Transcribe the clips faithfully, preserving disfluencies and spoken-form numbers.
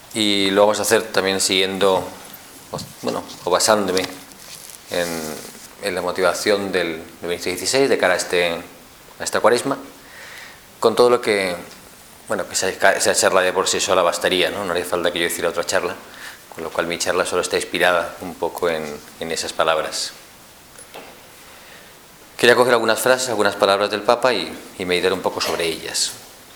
Y lo vamos a hacer también siguiendo, bueno, o basándome en, en la motivación del veinte dieciséis de cara a, este, a esta cuaresma, con todo lo que, bueno, que esa, esa charla de por sí sola bastaría, ¿no? No haría falta que yo hiciera otra charla, con lo cual mi charla solo está inspirada un poco en, en esas palabras. Quería coger algunas frases, algunas palabras del Papa y, y meditar un poco sobre ellas.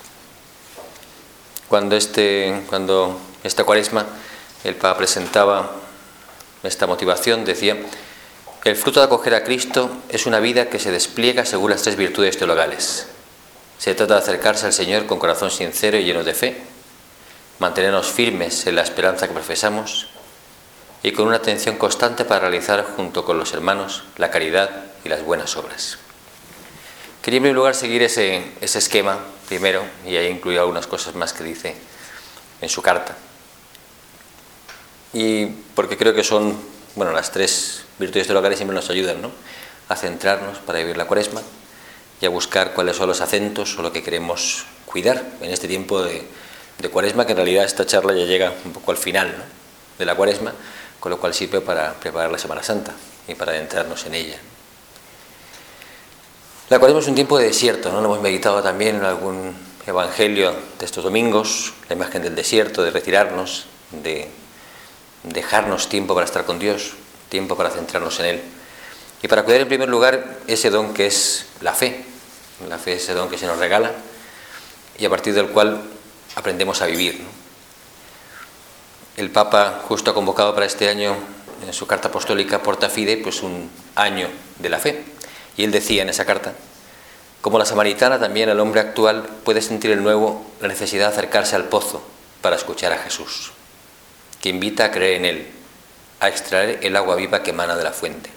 Cuando, este, cuando esta cuaresma el Papa presentaba esta motivación, decía: el fruto de acoger a Cristo es una vida que se despliega según las tres virtudes teologales. Se trata de acercarse al Señor con corazón sincero y lleno de fe, mantenernos firmes en la esperanza que profesamos y con una atención constante para realizar junto con los hermanos la caridad y las buenas obras. Quería en primer lugar seguir ese, ese esquema primero, y ahí incluyo algunas cosas más que dice en su carta. Y porque creo que son, bueno, las tres virtudes teologales siempre nos ayudan, ¿no?, a centrarnos para vivir la cuaresma y a buscar cuáles son los acentos o lo que queremos cuidar en este tiempo de, de cuaresma, que en realidad esta charla ya llega un poco al final, ¿no?, de la cuaresma, con lo cual sirve para preparar la Semana Santa y para adentrarnos en ella. La cuaresma es un tiempo de desierto, ¿no? Lo hemos meditado también en algún evangelio de estos domingos, la imagen del desierto, de retirarnos, de dejarnos tiempo para estar con Dios, tiempo para centrarnos en Él. Y para cuidar en primer lugar ese don que es la fe, la fe es ese don que se nos regala y a partir del cual aprendemos a vivir, ¿no? El Papa justo ha convocado para este año, en su carta apostólica Porta Fide, pues un año de la fe. Y él decía en esa carta: como la samaritana, también el hombre actual puede sentir el nuevo la necesidad de acercarse al pozo para escuchar a Jesús, que invita a creer en Él, a extraer el agua viva que emana de la fuente.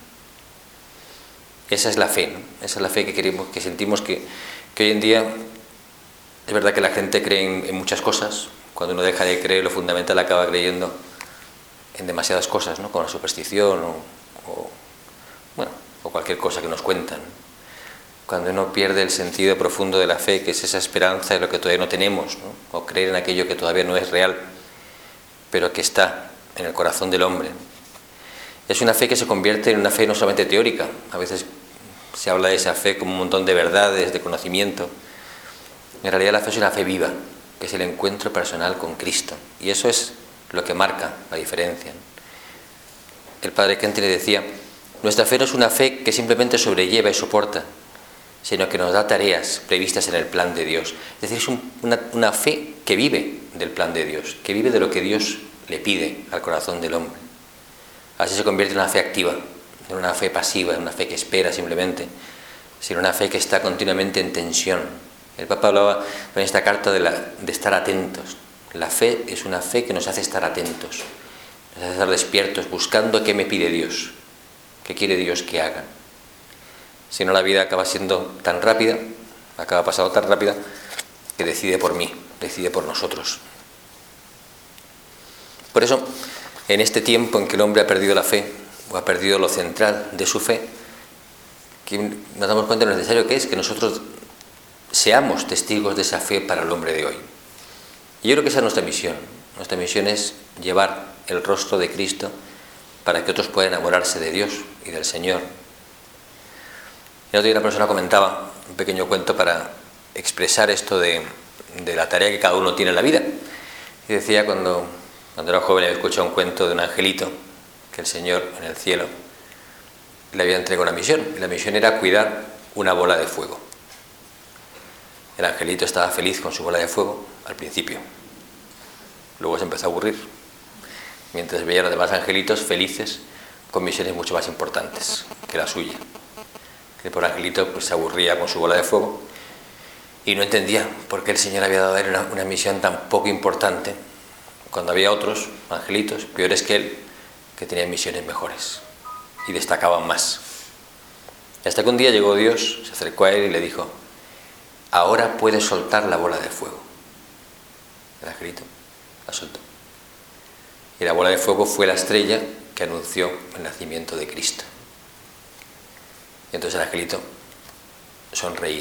Esa es la fe, ¿no? Esa es la fe que queremos, que sentimos que, que hoy en día es verdad que la gente cree en, en muchas cosas. Cuando uno deja de creer lo fundamental, acaba creyendo en demasiadas cosas, ¿no?, con la superstición o, o, bueno, o cualquier cosa que nos cuentan. Cuando uno pierde el sentido profundo de la fe, que es esa esperanza de lo que todavía no tenemos, ¿no?, o creer en aquello que todavía no es real, pero que está en el corazón del hombre. Es una fe que se convierte en una fe no solamente teórica. A veces se habla de esa fe como un montón de verdades, de conocimiento. En realidad la fe es una fe viva, que es el encuentro personal con Cristo. Y eso es lo que marca la diferencia. El padre Kenty le decía: nuestra fe no es una fe que simplemente sobrelleva y soporta, sino que nos da tareas previstas en el plan de Dios. Es decir, es un, una, una fe que vive del plan de Dios, que vive de lo que Dios le pide al corazón del hombre. Así se convierte en una fe activa, en una fe pasiva, en una fe que espera simplemente, sino una fe que está continuamente en tensión. El Papa hablaba en esta carta de, la, de estar atentos. La fe es una fe que nos hace estar atentos, nos hace estar despiertos, buscando qué me pide Dios, qué quiere Dios que haga. Si no, la vida acaba siendo tan rápida, acaba pasando tan rápida, que decide por mí, decide por nosotros. Por eso, en este tiempo en que el hombre ha perdido la fe, o ha perdido lo central de su fe, que nos damos cuenta de lo necesario que es que nosotros seamos testigos de esa fe para el hombre de hoy. Y yo creo que esa es nuestra misión. Nuestra misión es llevar el rostro de Cristo para que otros puedan enamorarse de Dios y del Señor. El otro día una persona comentaba un pequeño cuento para expresar esto de, de la tarea que cada uno tiene en la vida. Y decía, cuando, cuando era joven, había escuchado un cuento de un angelito que el Señor en el cielo le había entregado una misión. Y la misión era cuidar una bola de fuego. El angelito estaba feliz con su bola de fuego al principio. Luego se empezó a aburrir, mientras veía a los demás angelitos felices con misiones mucho más importantes que la suya. El pobre angelito pues se aburría con su bola de fuego y no entendía por qué el Señor había dado a él una, una misión tan poco importante cuando había otros angelitos peores que él que tenían misiones mejores y destacaban más. Y hasta que un día llegó Dios, se acercó a él y le dijo: ahora puedes soltar la bola de fuego. El angelito la soltó. Y la bola de fuego fue la estrella que anunció el nacimiento de Cristo. Y entonces el angelito sonreía,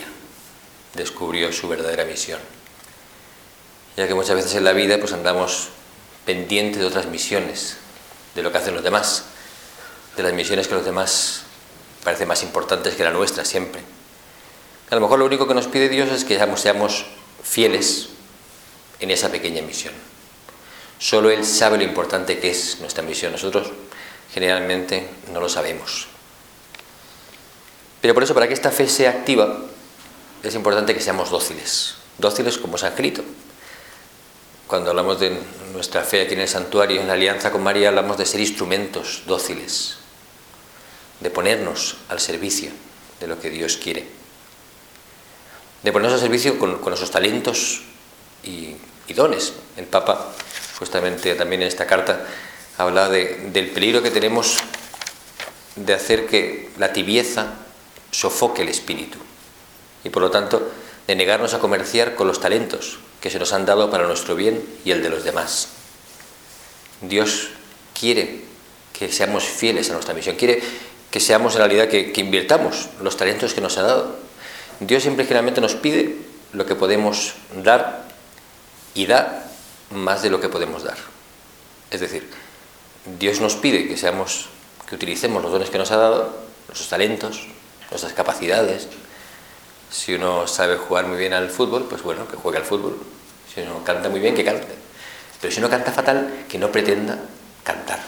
descubrió su verdadera misión. Ya que muchas veces en la vida pues andamos pendiente de otras misiones, de lo que hacen los demás, de las misiones que los demás parecen más importantes que la nuestra siempre. A lo mejor lo único que nos pide Dios es que seamos, seamos fieles en esa pequeña misión. Solo Él sabe lo importante que es nuestra misión. Nosotros generalmente no lo sabemos. Pero por eso, para que esta fe sea activa, es importante que seamos dóciles. Dóciles como San Angelito. Cuando hablamos de nuestra fe aquí en el santuario, en la alianza con María, hablamos de ser instrumentos dóciles, de ponernos al servicio de lo que Dios quiere, de ponernos al servicio con, con nuestros talentos y, y dones. El Papa, justamente también en esta carta, habla de, del peligro que tenemos de hacer que la tibieza sofoque el espíritu y, por lo tanto, de negarnos a comerciar con los talentos que se nos han dado para nuestro bien y el de los demás. Dios quiere que seamos fieles a nuestra misión, quiere que seamos en realidad, que, que invirtamos los talentos que nos ha dado. Dios siempre generalmente nos pide lo que podemos dar y da más de lo que podemos dar. Es decir, Dios nos pide que seamos, que utilicemos los dones que nos ha dado, nuestros talentos, nuestras capacidades. Si uno sabe jugar muy bien al fútbol, pues bueno, que juegue al fútbol. Si uno canta muy bien, que cante. Pero si uno canta fatal, que no pretenda cantar.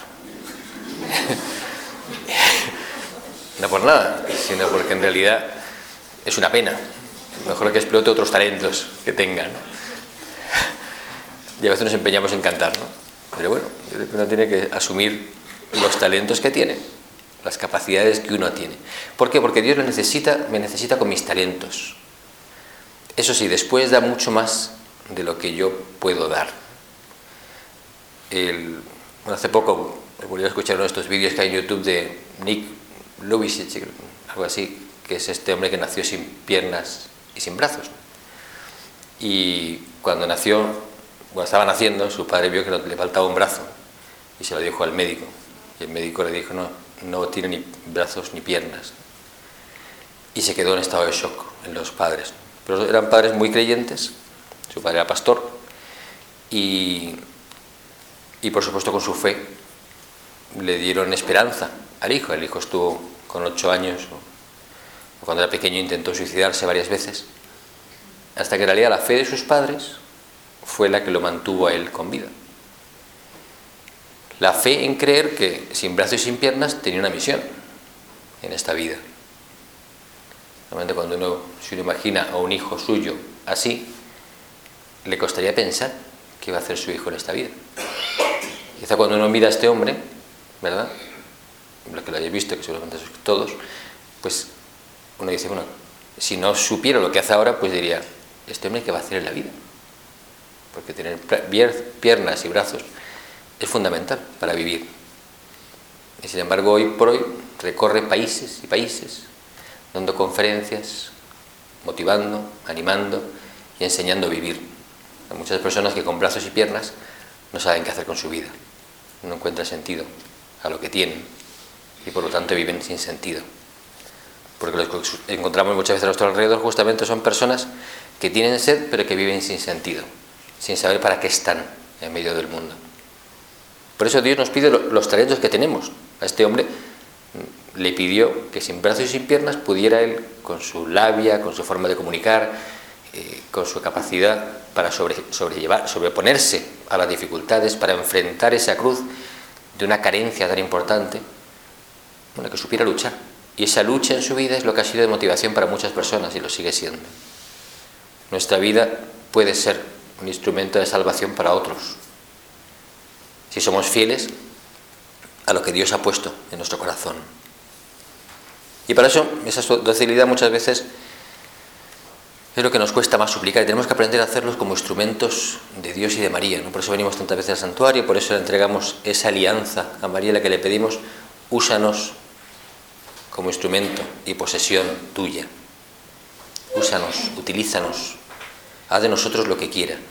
No por nada, sino porque en realidad es una pena. Mejor que explote otros talentos que tenga, ¿no? Y a veces nos empeñamos en cantar, ¿no? Pero bueno, uno tiene que asumir los talentos que tiene, las capacidades que uno tiene. ¿Por qué? Porque Dios me necesita, me necesita con mis talentos. Eso sí, después da mucho más de lo que yo puedo dar. El, bueno, hace poco volví a escuchar uno de estos vídeos que hay en YouTube de Nick Lubicic, algo así, que es este hombre que nació sin piernas y sin brazos. Y cuando nació, cuando estaba naciendo, su padre vio que le faltaba un brazo y se lo dijo al médico. Y el médico le dijo, no, no tiene ni brazos ni piernas. Y se quedó en estado de shock en los padres. Pero eran padres muy creyentes, su padre era pastor, y, y por supuesto con su fe le dieron esperanza al hijo. El hijo estuvo con ocho años, o cuando era pequeño intentó suicidarse varias veces, hasta que en realidad la fe de sus padres fue la que lo mantuvo a él con vida. La fe en creer que sin brazos y sin piernas tenía una misión en esta vida. Realmente cuando uno se uno imagina a un hijo suyo así, le costaría pensar qué va a hacer su hijo en esta vida. Quizá cuando uno mira a este hombre, ¿verdad?, lo que lo hayáis visto, que seguramente sois todos, pues uno dice, bueno, si no supiera lo que hace ahora, pues diría, ¿este hombre qué va a hacer en la vida? Porque tener piernas y brazos es fundamental para vivir. Y sin embargo, hoy por hoy recorre países y países, dando conferencias, motivando, animando y enseñando a vivir. Hay muchas personas que con brazos y piernas no saben qué hacer con su vida, no encuentran sentido a lo que tienen y por lo tanto viven sin sentido. Porque lo que encontramos muchas veces a nuestro alrededor justamente son personas que tienen sed pero que viven sin sentido, sin saber para qué están en medio del mundo. Por eso Dios nos pide los talentos que tenemos. A este hombre le pidió que sin brazos y sin piernas pudiera él, con su labia, con su forma de comunicar, eh, con su capacidad para sobre, sobrellevar, sobreponerse a las dificultades, para enfrentar esa cruz de una carencia tan importante, bueno, que supiera luchar. Y esa lucha en su vida es lo que ha sido de motivación para muchas personas y lo sigue siendo. Nuestra vida puede ser un instrumento de salvación para otros, si somos fieles a lo que Dios ha puesto en nuestro corazón. Y para eso, esa docilidad muchas veces es lo que nos cuesta más suplicar, y tenemos que aprender a hacerlos como instrumentos de Dios y de María, ¿no? Por eso venimos tantas veces al santuario, por eso le entregamos esa alianza a María, la que le pedimos, úsanos como instrumento y posesión tuya. Úsanos, utilízanos, haz de nosotros lo que quiera.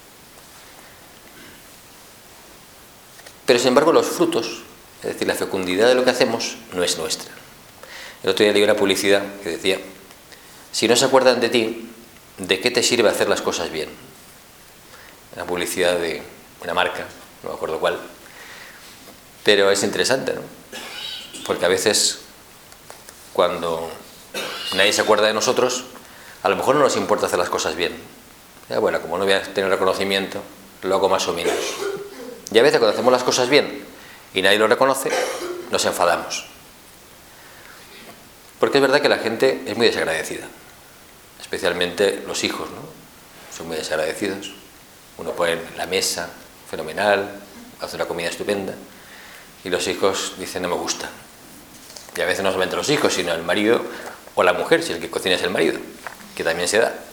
Pero sin embargo los frutos, es decir, la fecundidad de lo que hacemos, no es nuestra. El otro día leí una publicidad que decía, si no se acuerdan de ti, ¿de qué te sirve hacer las cosas bien? Una publicidad de una marca no me acuerdo cuál, pero es interesante, ¿no? Porque a veces, cuando nadie se acuerda de nosotros, a lo mejor no nos importa hacer las cosas bien. Ya, bueno, como no voy a tener reconocimiento, lo hago más o menos. Y a veces cuando hacemos las cosas bien y nadie lo reconoce, nos enfadamos. Porque es verdad que la gente es muy desagradecida, especialmente los hijos, ¿no? Son muy desagradecidos. Uno pone la mesa fenomenal, hace una comida estupenda, y los hijos dicen no me gusta. Y a veces no solamente los hijos, sino el marido o la mujer, si el que cocina es el marido, que también se da.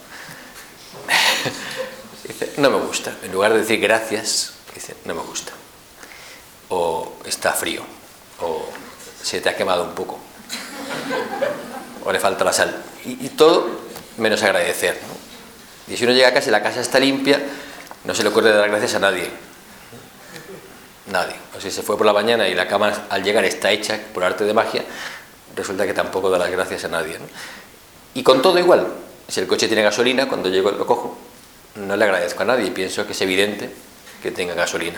Dice, no me gusta. En lugar de decir gracias, dice, no me gusta. O está frío. O se te ha quemado un poco. O le falta la sal. Y, y todo menos agradecer, ¿no? Y si uno llega a casa y la casa está limpia, no se le ocurre dar gracias a nadie. Nadie. O si se fue por la mañana y la cama al llegar está hecha por arte de magia, resulta que tampoco da las gracias a nadie, ¿no? Y con todo igual. Si el coche tiene gasolina, cuando llego lo cojo, no le agradezco a nadie y pienso que es evidente que tenga gasolina.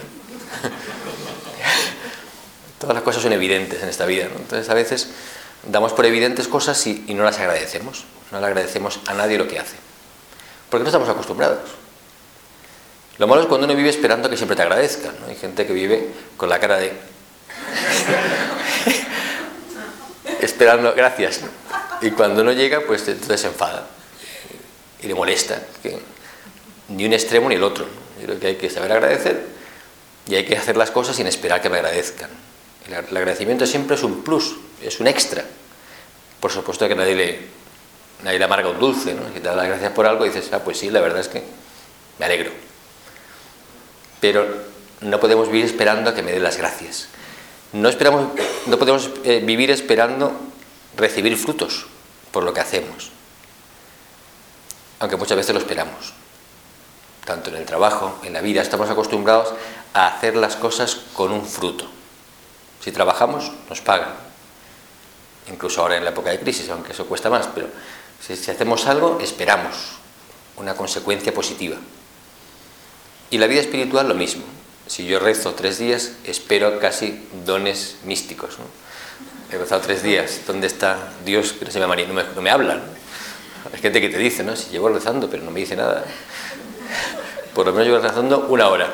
Todas las cosas son evidentes en esta vida, ¿no? Entonces a veces damos por evidentes cosas y, y no las agradecemos. No le agradecemos a nadie lo que hace. Porque no estamos acostumbrados. Lo malo es cuando uno vive esperando que siempre te agradezcan, ¿no? Hay gente que vive con la cara de... esperando gracias, ¿no? Y cuando no llega, pues entonces se enfada. Y le molesta. Que ni un extremo ni el otro, ¿no? Yo creo que hay que saber agradecer y hay que hacer las cosas sin esperar que me agradezcan. El, el agradecimiento siempre es un plus, es un extra. Por supuesto que nadie le, nadie le amarga un dulce, ¿no? Si te da las gracias por algo y dices, ah, pues sí, la verdad es que me alegro. Pero no podemos vivir esperando a que me den las gracias. No, esperamos, no podemos eh, vivir esperando recibir frutos por lo que hacemos. Aunque muchas veces lo esperamos. Tanto en el trabajo, en la vida, estamos acostumbrados a hacer las cosas con un fruto. Si trabajamos, nos pagan. Incluso ahora en la época de crisis, aunque eso cuesta más, pero si, si hacemos algo, esperamos una consecuencia positiva. Y la vida espiritual lo mismo. Si yo rezo tres días, espero casi dones místicos, ¿no? He rezado tres días, ¿dónde está Dios? Que no se me, no me, no me habla, ¿no? Hay gente que te dice, ¿no? Si llevo rezando, pero no me dice nada. Por lo menos llevo rezando una hora.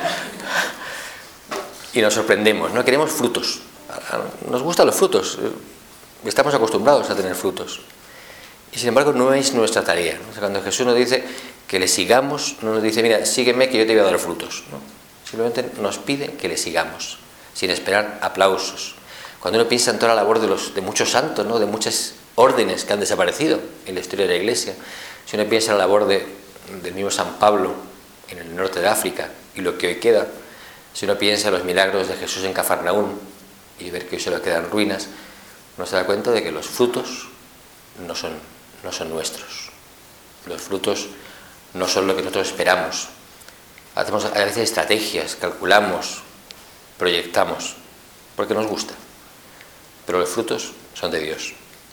Y nos sorprendemos, ¿no? Queremos frutos. Nos gustan los frutos. Estamos acostumbrados a tener frutos. Y sin embargo no es nuestra tarea, ¿no? O sea, cuando Jesús nos dice que le sigamos, no nos dice, mira, sígueme que yo te voy a dar frutos, ¿no? Simplemente nos pide que le sigamos, sin esperar aplausos. Cuando uno piensa en toda la labor de, los, de muchos santos, ¿no? De muchas órdenes que han desaparecido en la historia de la Iglesia, si uno piensa en la labor de, del mismo San Pablo en el norte de África y lo que hoy queda, si uno piensa en los milagros de Jesús en Cafarnaún y ver que hoy solo quedan ruinas, uno se da cuenta de que los frutos no son, no son nuestros. Los frutos no son lo que nosotros esperamos. Hacemos a veces estrategias, calculamos, proyectamos, porque nos gusta. Pero los frutos son de Dios.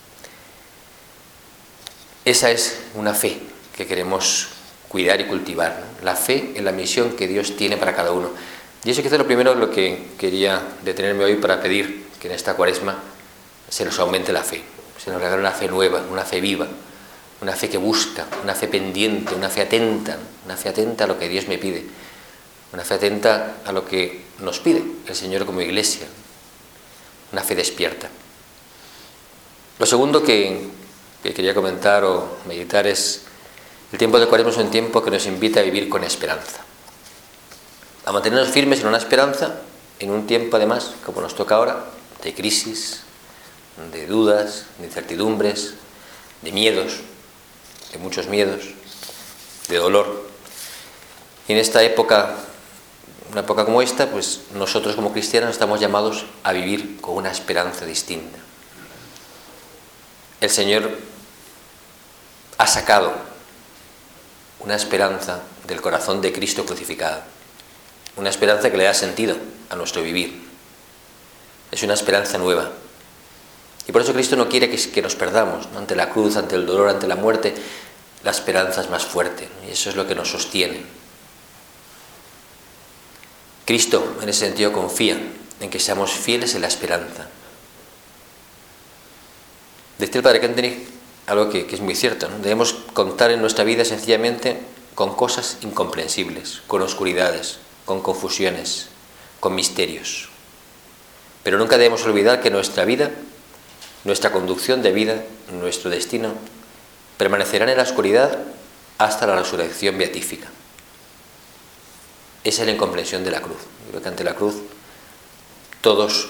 Esa es una fe que queremos cuidar y cultivar, ¿no? La fe en la misión que Dios tiene para cada uno. Y eso quizá lo primero lo que quería detenerme hoy para pedir que en esta cuaresma se nos aumente la fe, se nos regale una fe nueva, una fe viva, una fe que busca, una fe pendiente, una fe atenta, una fe atenta a lo que Dios me pide, una fe atenta a lo que nos pide el Señor como Iglesia, una fe despierta. Lo segundo que, que quería comentar o meditar es el tiempo de Cuaresma es un tiempo que nos invita a vivir con esperanza, a mantenernos firmes en una esperanza, en un tiempo además, como nos toca ahora, de crisis, de dudas, de incertidumbres, de miedos, de muchos miedos, de dolor. Y en esta época, una época como esta, pues nosotros como cristianos estamos llamados a vivir con una esperanza distinta. El Señor ha sacado una esperanza del corazón de Cristo crucificado, una esperanza que le da sentido a nuestro vivir. Es una esperanza nueva. Y por eso Cristo no quiere que, que nos perdamos, ¿no? Ante la cruz, ante el dolor, ante la muerte, la esperanza es más fuerte, ¿no? Y eso es lo que nos sostiene. Cristo, en ese sentido, confía en que seamos fieles en la esperanza. Decía el padre Kentenich algo que, que es muy cierto, ¿no? Debemos contar en nuestra vida sencillamente con cosas incomprensibles, con oscuridades, con confusiones, con misterios. Pero nunca debemos olvidar que nuestra vida, nuestra conducción de vida, nuestro destino, permanecerán en la oscuridad hasta la resurrección beatífica. Esa es la incomprensión de la cruz. Yo creo que ante la cruz todos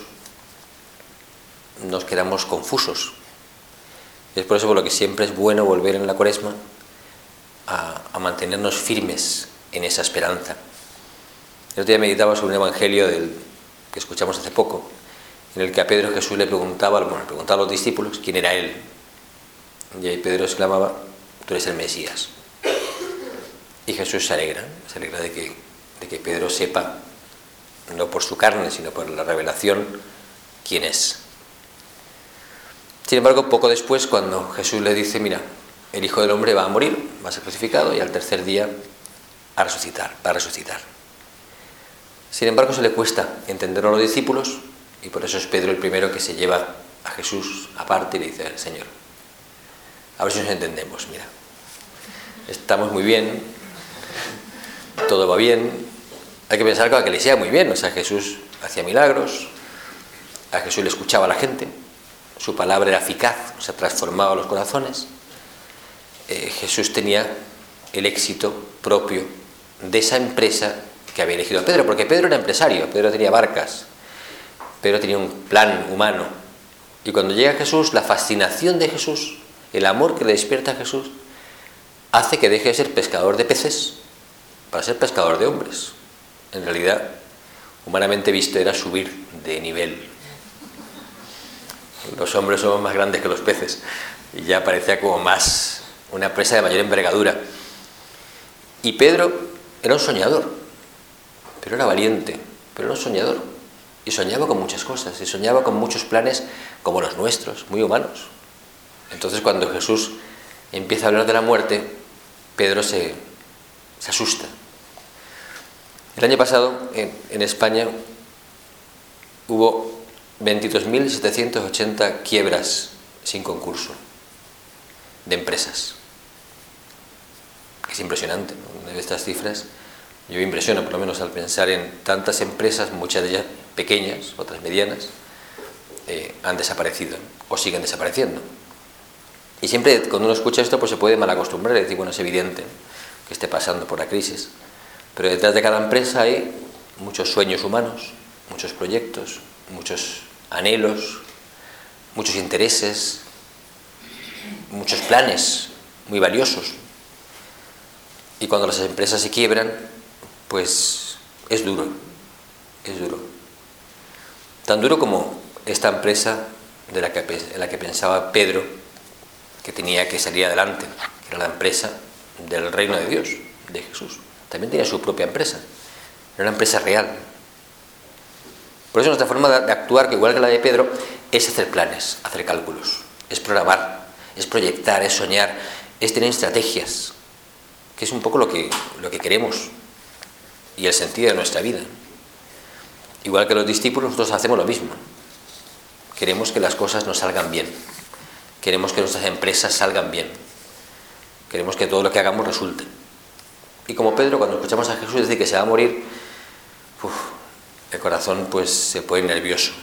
nos quedamos confusos. Es por eso por lo que siempre es bueno volver en la Cuaresma a, a mantenernos firmes en esa esperanza. El otro día meditaba sobre un evangelio del, que escuchamos hace poco, en el que a Pedro Jesús le preguntaba, bueno, le preguntaba a los discípulos quién era él. Y ahí Pedro exclamaba: tú eres el Mesías. Y Jesús se alegra, se alegra de que, de que Pedro sepa, no por su carne, sino por la revelación, quién es. Sin embargo, poco después, cuando Jesús le dice: mira, el Hijo del Hombre va a morir, va a ser crucificado y al tercer día a resucitar, va a resucitar. Sin embargo, se le cuesta entenderlo a los discípulos y por eso es Pedro el primero que se lleva a Jesús aparte y le dice: Señor, a ver si nos entendemos, mira, estamos muy bien, todo va bien, hay que pensar que a que le sea muy bien, o sea, Jesús hacía milagros, a Jesús le escuchaba a la gente, su palabra era eficaz, o sea, transformaba los corazones. Eh, Jesús tenía el éxito propio de esa empresa que había elegido a Pedro, porque Pedro era empresario, Pedro tenía barcas, Pedro tenía un plan humano. Y cuando llega Jesús, la fascinación de Jesús, el amor que le despierta a Jesús, hace que deje de ser pescador de peces para ser pescador de hombres. En realidad, humanamente visto, era subir de nivel. Los hombres somos más grandes que los peces y ya parecía como más una presa de mayor envergadura. Y Pedro era un soñador, pero era valiente, pero era un soñador y soñaba con muchas cosas y soñaba con muchos planes como los nuestros, muy humanos. Entonces, cuando Jesús empieza a hablar de la muerte, Pedro se, se asusta. El año pasado en, en España hubo veintidós mil setecientas ochenta quiebras sin concurso de empresas. Es impresionante, ¿no? De estas cifras yo me impresiono, por lo menos al pensar en tantas empresas, muchas de ellas pequeñas, otras medianas, eh, han desaparecido o siguen desapareciendo. Y siempre cuando uno escucha esto pues se puede mal acostumbrar y decir, bueno, es evidente que esté pasando por la crisis, pero detrás de cada empresa hay muchos sueños humanos, muchos proyectos, muchos anhelos, muchos intereses, muchos planes muy valiosos. Y cuando las empresas se quiebran, pues es duro, es duro. Tan duro como esta empresa de la que, en la que pensaba Pedro que tenía que salir adelante, que era la empresa del reino de Dios, de Jesús. También tenía su propia empresa, era una empresa real. Por eso nuestra forma de actuar, que igual que la de Pedro, es hacer planes, hacer cálculos, es programar, es proyectar, es soñar, es tener estrategias, que es un poco lo que, lo que queremos y el sentido de nuestra vida. Igual que los discípulos, nosotros hacemos lo mismo. Queremos que las cosas nos salgan bien, queremos que nuestras empresas salgan bien, queremos que todo lo que hagamos resulte. Y como Pedro, cuando escuchamos a Jesús decir que se va a morir, uf, el corazón pues se pone nervioso.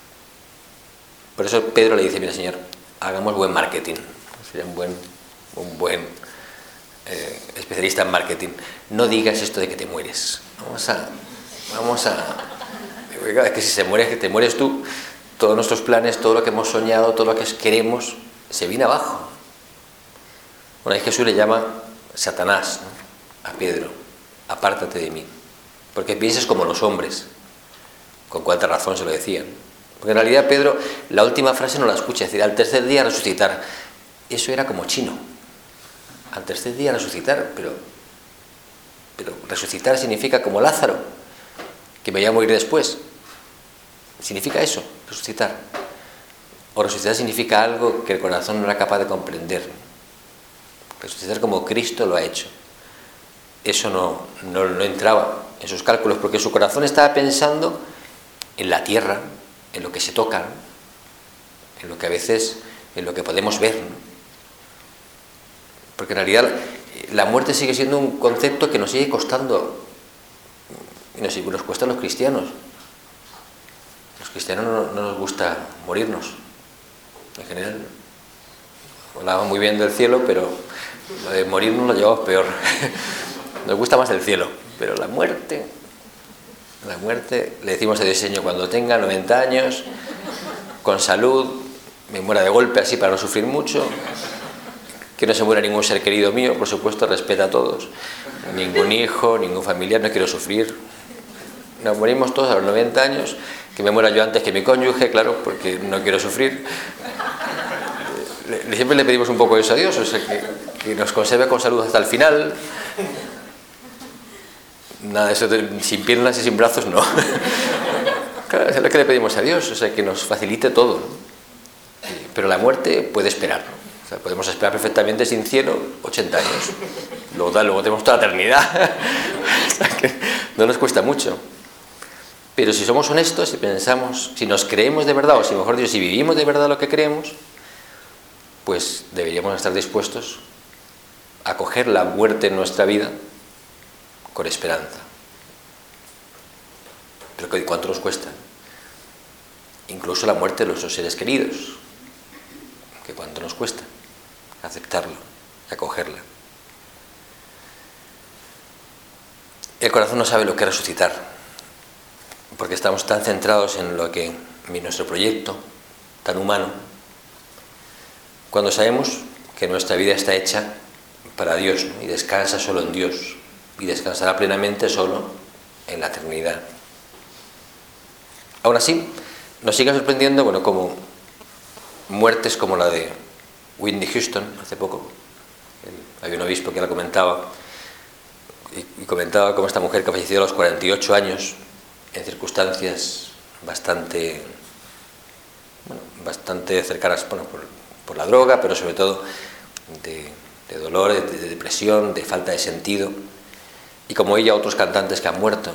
Por eso Pedro le dice: mira, Señor, hagamos buen marketing. Sería un buen, un buen eh, especialista en marketing. No digas esto de que te mueres. Vamos a, vamos a, es que si se muere, que te mueres tú, todos nuestros planes, todo lo que hemos soñado, todo lo que queremos, se viene abajo. Bueno, ahí Jesús le llama Satanás, ¿no?, a Pedro: apártate de mí, porque piensas como los hombres. Con cuánta razón se lo decían. Porque en realidad Pedro, la última frase no la escucha, es decir, al tercer día resucitar. Eso era como chino. Al tercer día resucitar, pero, pero resucitar significa como Lázaro, que me voy a morir después. Significa eso, resucitar. O resucitar significa algo que el corazón no era capaz de comprender. Resucitar como Cristo lo ha hecho. Eso no, no, no entraba en sus cálculos, porque su corazón estaba pensando en la tierra, en lo que se toca, ¿no? En lo que a veces, en lo que podemos ver, ¿no? Porque en realidad la muerte sigue siendo un concepto que nos sigue costando, y nos, nos cuesta a los cristianos. Los cristianos no, no nos gusta morirnos, en general. Hablamos muy bien del cielo, pero lo de morirnos lo llevamos peor. Nos gusta más el cielo, pero la muerte, la muerte, le decimos a Dios: Señor, cuando tenga noventa años, con salud, me muera de golpe así para no sufrir mucho, que no se muera ningún ser querido mío, por supuesto, respeta a todos, ningún hijo, ningún familiar, no quiero sufrir. Nos morimos todos a los noventa años, que me muera yo antes que mi cónyuge, claro, porque no quiero sufrir. Le, siempre le pedimos un poco eso a Dios, o sea, que, que nos conserve con salud hasta el final. Nada de eso de, sin piernas y sin brazos, no. Claro, es lo que le pedimos a Dios, o sea, que nos facilite todo, ¿no? Pero la muerte puede esperar, ¿no? O sea, podemos esperar perfectamente sin cielo ochenta años. Luego, da, luego tenemos toda la eternidad. O sea, que no nos cuesta mucho. Pero si somos honestos, si pensamos, si nos creemos de verdad, o si mejor dicho, si vivimos de verdad lo que creemos, pues deberíamos estar dispuestos a acoger la muerte en nuestra vida con esperanza. Pero ¿cuánto nos cuesta? Incluso la muerte de nuestros seres queridos, que cuánto nos cuesta aceptarlo, acogerla. El corazón no sabe lo que es resucitar, porque estamos tan centrados en lo que en nuestro proyecto tan humano, cuando sabemos que nuestra vida está hecha para Dios, ¿no? Y descansa solo en Dios, y descansará plenamente solo en la eternidad. Aún así, nos sigue sorprendiendo, bueno, como muertes como la de Whitney Houston hace poco. Había un obispo que la comentaba, y, y comentaba cómo esta mujer que falleció a los cuarenta y ocho años, en circunstancias bastante, bueno, bastante cercanas, bueno, por, por la droga, pero sobre todo de, de dolor, de, de depresión, de falta de sentido, y como ella otros cantantes que han muerto.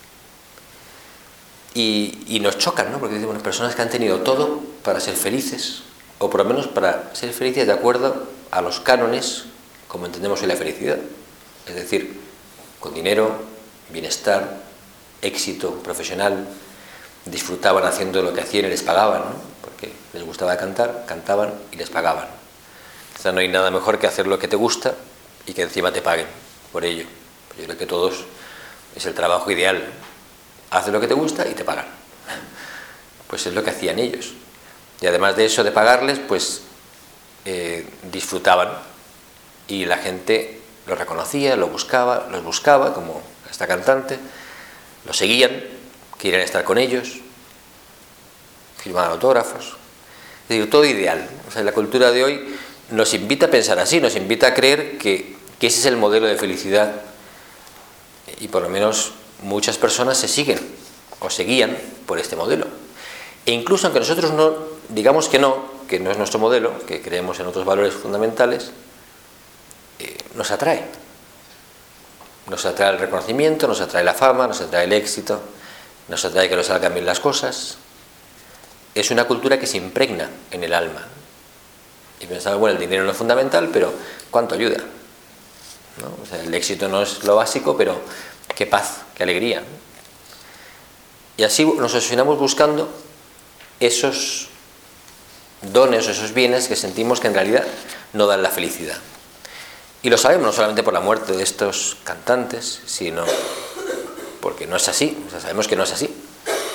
Y, y nos chocan, ¿no? Porque decimos, bueno, personas que han tenido todo para ser felices, o por lo menos para ser felices de acuerdo a los cánones como entendemos hoy la felicidad, es decir, con dinero, bienestar, éxito profesional, disfrutaban haciendo lo que hacían y les pagaban, ¿no? Porque les gustaba cantar, cantaban y les pagaban. O sea, no hay nada mejor que hacer lo que te gusta y que encima te paguen por ello. Yo creo que todos es el trabajo ideal. Haces lo que te gusta y te pagan. Pues es lo que hacían ellos. Y además de eso, de pagarles, pues eh, disfrutaban. Y la gente los reconocía, los buscaba, los buscaba, como esta cantante, los seguían, querían estar con ellos, firmaban autógrafos. Es decir, todo ideal. O sea, la cultura de hoy nos invita a pensar así, nos invita a creer que, que ese es el modelo de felicidad. Y por lo menos muchas personas se siguen o seguían por este modelo. E incluso aunque nosotros no digamos que no, que no es nuestro modelo, que creemos en otros valores fundamentales, eh, nos atrae. Nos atrae el reconocimiento, nos atrae la fama, nos atrae el éxito, nos atrae que nos salgan bien las cosas. Es una cultura que se impregna en el alma. Y pensamos, bueno, el dinero no es fundamental, pero ¿cuánto ayuda? ¿No? O sea, el éxito no es lo básico, pero qué paz, qué alegría. Y así nos obsesionamos buscando esos dones o esos bienes que sentimos que en realidad no dan la felicidad. Y lo sabemos no solamente por la muerte de estos cantantes, sino porque no es así, o sea, sabemos que no es así.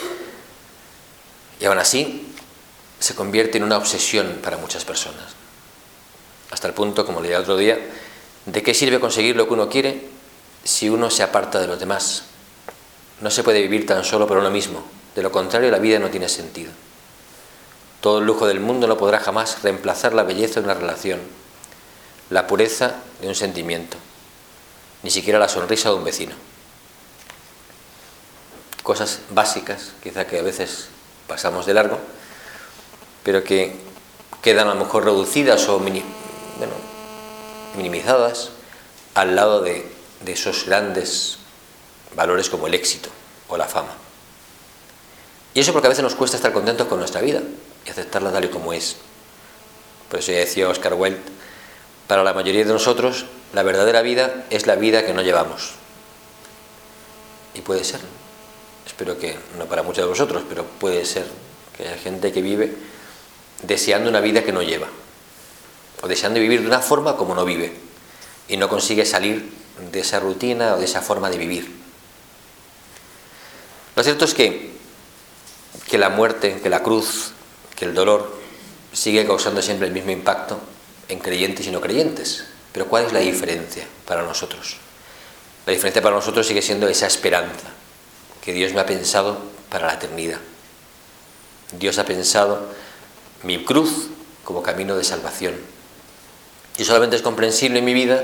Y aún así se convierte en una obsesión para muchas personas. Hasta el punto, como leía el otro día, ¿de qué sirve conseguir lo que uno quiere si uno se aparta de los demás? No se puede vivir tan solo por uno mismo. De lo contrario, la vida no tiene sentido. Todo el lujo del mundo no podrá jamás reemplazar la belleza de una relación, la pureza de un sentimiento, ni siquiera la sonrisa de un vecino. Cosas básicas, quizá que a veces pasamos de largo, pero que quedan a lo mejor reducidas o mini, bueno, minimizadas al lado de, de esos grandes valores como el éxito o la fama. Y eso porque a veces nos cuesta estar contentos con nuestra vida y aceptarla tal y como es. Por eso ya decía Oscar Wilde, para la mayoría de nosotros la verdadera vida es la vida que no llevamos. Y puede ser, espero que no para muchos de vosotros, pero puede ser que haya gente que vive deseando una vida que no lleva, o deseando vivir de una forma como no vive, y no consigue salir de esa rutina o de esa forma de vivir. Lo cierto es que, que la muerte, que la cruz, que el dolor sigue causando siempre el mismo impacto en creyentes y no creyentes. Pero ¿cuál es la diferencia para nosotros? La diferencia para nosotros sigue siendo esa esperanza que Dios me ha pensado para la eternidad. Dios ha pensado mi cruz como camino de salvación. Y solamente es comprensible en mi vida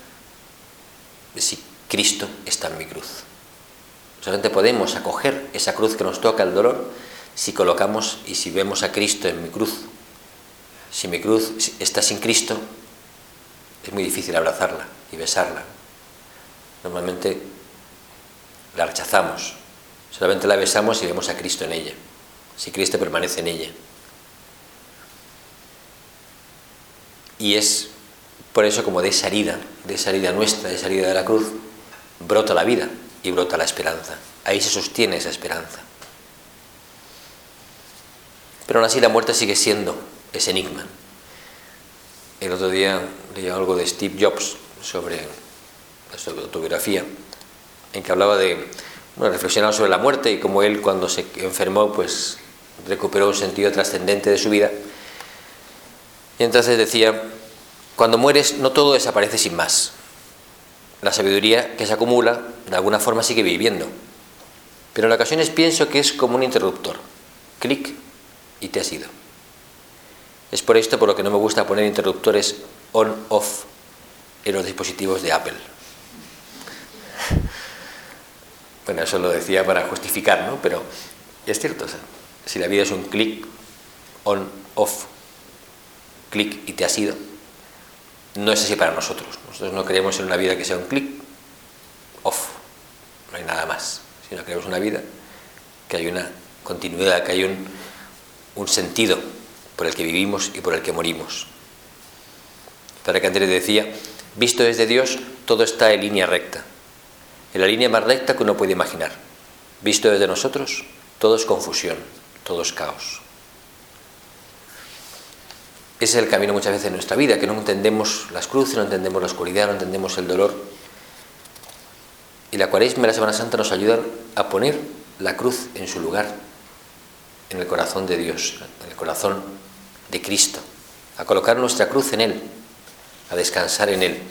si Cristo está en mi cruz. Solamente podemos acoger esa cruz que nos toca, el dolor, si colocamos y si vemos a Cristo en mi cruz. Si mi cruz está sin Cristo, es muy difícil abrazarla y besarla. Normalmente la rechazamos. Solamente la besamos si vemos a Cristo en ella, si Cristo permanece en ella. Y es por eso como de esa herida, de esa herida nuestra, de esa herida de la cruz, brota la vida y brota la esperanza. Ahí se sostiene esa esperanza. Pero aún así la muerte sigue siendo ese enigma. El otro día leí algo de Steve Jobs sobre su autobiografía, en que hablaba de, bueno, reflexionaba sobre la muerte y cómo él, cuando se enfermó, pues recuperó un sentido trascendente de su vida. Y entonces decía, cuando mueres no todo desaparece sin más. La sabiduría que se acumula de alguna forma sigue viviendo, pero en ocasiones pienso que es como un interruptor. Clic y te has ido. Es por esto por lo que no me gusta poner interruptores on-off en los dispositivos de Apple. Bueno, eso lo decía para justificar, ¿no? Pero es cierto, o sea, si la vida es un clic on-off, clic y te has ido, no es así para nosotros. Nosotros no creemos en una vida que sea un clic off, no hay nada más, sino creemos una vida que hay una continuidad, que hay un, un sentido por el que vivimos y por el que morimos. Para que antes decía, visto desde Dios, todo está en línea recta, en la línea más recta que uno puede imaginar. Visto desde nosotros, todo es confusión, todo es caos. Ese es el camino muchas veces en nuestra vida, que no entendemos las cruces, no entendemos la oscuridad, no entendemos el dolor. Y la Cuaresma y la Semana Santa nos ayudan a poner la cruz en su lugar, en el corazón de Dios, en el corazón de Cristo, a colocar nuestra cruz en Él, a descansar en Él,